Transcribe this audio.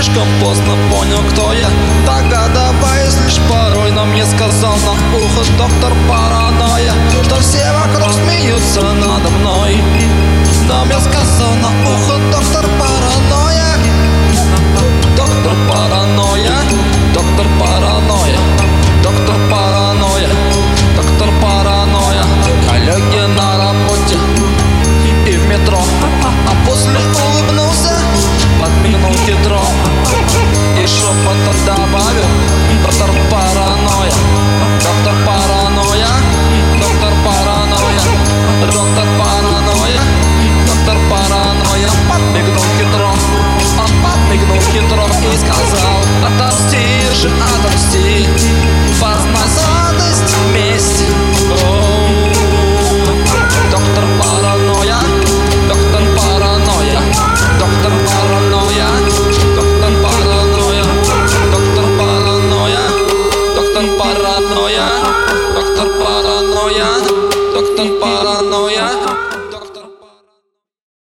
слишком поздно понял, кто я, догадываясь лишь порой. Но мне сказал на ухо доктор паранойя, что все вокруг смеются надо мной. Но мне сказал на ухо доктор паранойя, доктор паранойя, доктор паранойя, доктор паранойя, доктор паранойя. Коллеги на работе и в метро, а после улыбнулся, подмигнул хитро и шепотом добавил: доктор паранойя, доктор паранойя, доктор паранойя, доктор паранойя, доктор паранойя. Подмигнул хитро, он подмигнул хитро и сказал: отомсти же, отомсти, познай сладость вместе. Доктор паранойя, доктор паранойя, доктор паранойя, доктор паранойя, доктор паранойя, доктор паранойя, доктор паранойя, доктор паранойя.